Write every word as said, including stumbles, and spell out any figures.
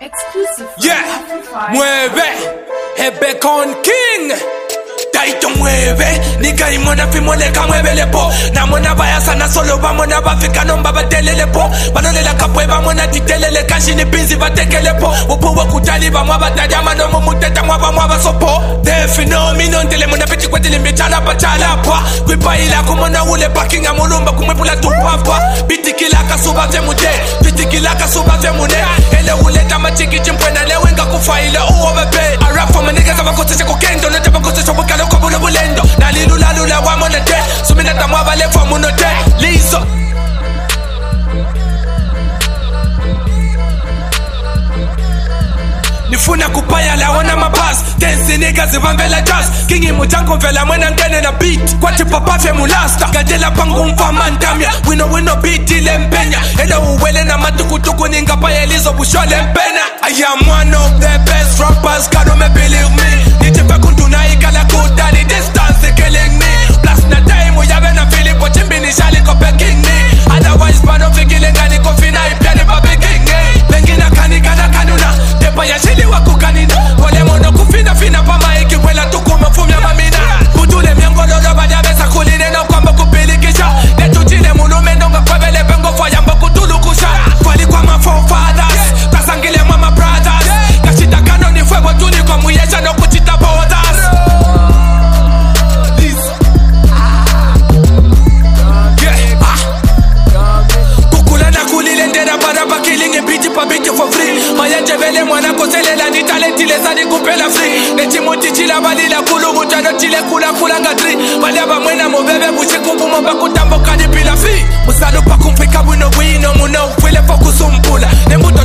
Exclusive. Yeah, mueve, Hebecon King. Taito mueve, nika imona fimoleka mueve lepo. Na mona vaya sana solo vamos na bafika nomba batele lepo. Banole la kapwe vamos na titele le kashi ni pinzi bateke lepo. Upo wakutali vamos batajama no mumuteta mwa vamos basopo. Defino mino ntele mona peti kwete limbichala pachala pa. Kwipa ila kumona ule bakinga mulumba kumepula tupapa. Biti kilaka suba temute, biti kilaka suba temune. Ele uleta machiki chimpwena lewenga kufaila uovepe. I rap for my niggas abakoseshe kukendo. Nete bakoseshe wakalo kabula bulendo. Nalilula lula wamone te. Sumina tamwaba lefa muno te. Liso nifuna kupaya la wana mabas. Tensi niggas zivambela jazz. Kingi mujango vela mwena ndene na beat. Kwati papa fe mulasta. Gadela pangu mfama ndamya. Wino wino beat ile mpenya. Ele uwele na matukutuku ninga paya lizo bushole mpena. I am one of the best rappers, kado me believe me. Nitipe kuntuna ikala kutani distance they killing me. Plus na time uyabe na Filipo chimbi ni shali kope king me. Otherwise pano fikilenga ni kofina ipia ni babi king me. Lengina kanika na kanuna. Tepa ya shili wakukanina. Wale mono kufina fina pa maiki wela tukume fumya mamina. Kutule miango lolo bajabesa kuline na kwamba kupilikisha. Netu chile mulume ndonga kwebele pengo fayamba kutulukusha. Kwali kwa ma forefathers, tasangile mama brothers. Kashita kano ni fuego tuni kwa muyesha no kuchita borders. Mayanje vele mwana koselela ni talentile sadi kupela free. Neti muti chila balila kulu mutano chile kula kula ngatri. Balaba mwena mubebe bushiku mumba kutambo kadi pila free. Musadu pa kumfika wino wino muna ukwile fokusumpula. Nembuto